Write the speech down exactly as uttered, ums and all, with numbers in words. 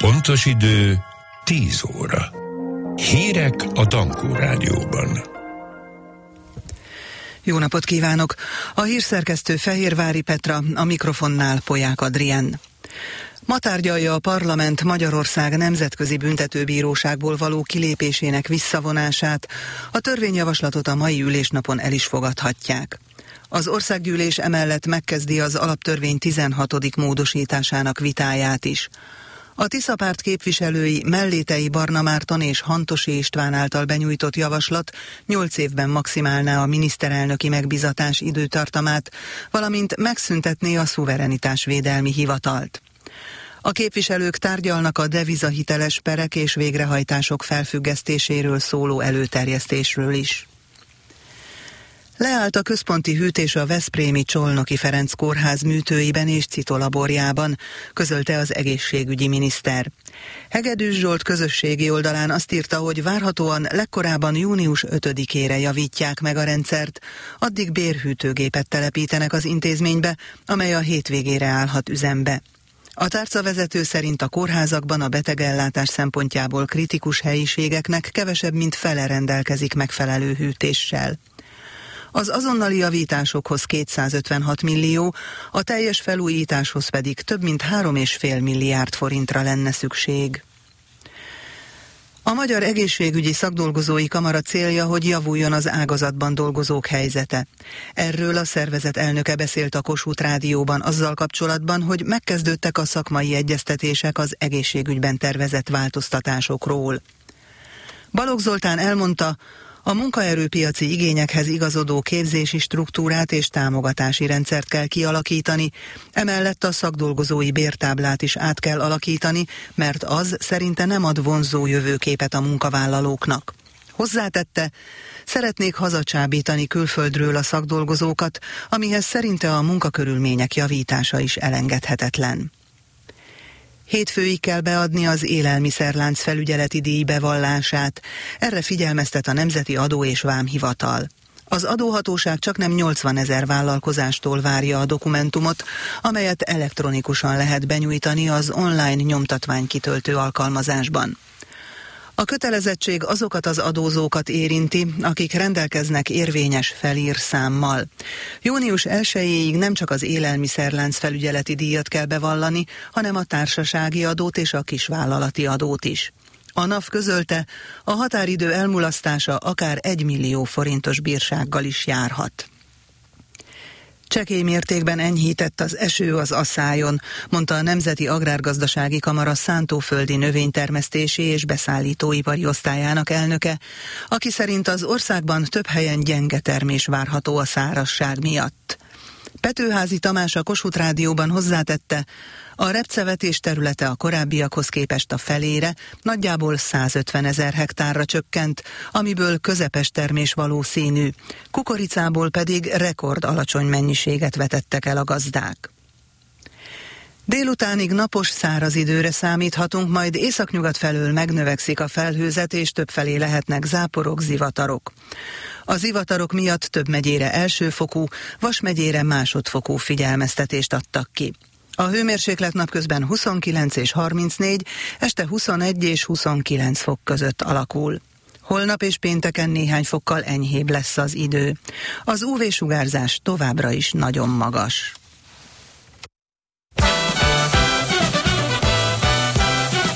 Pontos idő tíz óra. Hírek a Dankó Rádióban. Jó napot kívánok! A hírszerkesztő Fehérvári Petra, a mikrofonnál Polyák Adrien. Ma tárgyalja a parlament Magyarország Nemzetközi Büntetőbíróságból való kilépésének visszavonását. A törvényjavaslatot a mai ülésnapon el is fogadhatják. Az országgyűlés emellett megkezdi az alaptörvény tizenhatodik módosításának vitáját is. A Tisza párt képviselői Mellétei Barna Márton és Hantosi István által benyújtott javaslat nyolc évben maximálná a miniszterelnöki megbízatás időtartamát, valamint megszüntetné a szuverenitásvédelmi hivatalt. A képviselők tárgyalnak a devizahiteles perek és végrehajtások felfüggesztéséről szóló előterjesztésről is. Leállt a központi hűtés a veszprémi Csolnoki Ferenc kórház műtőiben és citolaborjában, közölte az egészségügyi miniszter. Hegedűs Zsolt közösségi oldalán azt írta, hogy várhatóan legkorábban június ötödikére javítják meg a rendszert, addig bérhűtőgépet telepítenek az intézménybe, amely a hétvégére állhat üzembe. A tárcavezető szerint a kórházakban a betegellátás szempontjából kritikus helyiségeknek kevesebb mint fele rendelkezik megfelelő hűtéssel. Az azonnali javításokhoz kétszázötvenhat millió, a teljes felújításhoz pedig több mint három és fél milliárd forintra lenne szükség. A Magyar Egészségügyi Szakdolgozói Kamara célja, hogy javuljon az ágazatban dolgozók helyzete. Erről a szervezet elnöke beszélt a Kossuth Rádióban azzal kapcsolatban, hogy megkezdődtek a szakmai egyeztetések az egészségügyben tervezett változtatásokról. Balogh Zoltán elmondta, a munkaerőpiaci igényekhez igazodó képzési struktúrát és támogatási rendszert kell kialakítani, emellett a szakdolgozói bértáblát is át kell alakítani, mert az szerinte nem ad vonzó jövőképet a munkavállalóknak. Hozzátette, szeretnék hazacsábítani külföldről a szakdolgozókat, amihez szerinte a munkakörülmények javítása is elengedhetetlen. Hétfőig kell beadni az élelmiszerlánc felügyeleti díj bevallását. Erre figyelmeztet a Nemzeti Adó- és Vámhivatal. Az adóhatóság csaknem nyolcvanezer vállalkozástól várja a dokumentumot, amelyet elektronikusan lehet benyújtani az online nyomtatványkitöltő alkalmazásban. A kötelezettség azokat az adózókat érinti, akik rendelkeznek érvényes felírszámmal. június elsejéig nem csak az élelmiszerlánc felügyeleti díjat kell bevallani, hanem a társasági adót és a kisvállalati adót is. A NAV közölte, a határidő elmulasztása akár egy millió forintos bírsággal is járhat. Csekély mértékben enyhített az eső az Aszályon, mondta a Nemzeti Agrárgazdasági Kamara szántóföldi növénytermesztési és beszállítóipari osztályának elnöke, aki szerint az országban több helyen gyenge termés várható a szárazság miatt. Petőházi Tamás a Kossuth Rádióban hozzátette, a repcevetés területe a korábbiakhoz képest a felére, nagyjából százötvenezer hektárra csökkent, amiből közepes termés valószínű, kukoricából pedig rekord alacsony mennyiséget vetettek el a gazdák. Délutánig napos száraz időre számíthatunk, majd északnyugat felől megnövekszik a felhőzet, és többfelé lehetnek záporok, zivatarok. A zivatarok miatt több megyére elsőfokú, Vas megyére másodfokú figyelmeztetést adtak ki. A hőmérséklet napközben huszonkilenc és harmincnégy, este huszonegy és huszonkilenc fok között alakul. Holnap és pénteken néhány fokkal enyhébb lesz az idő. Az ú vé-sugárzás továbbra is nagyon magas.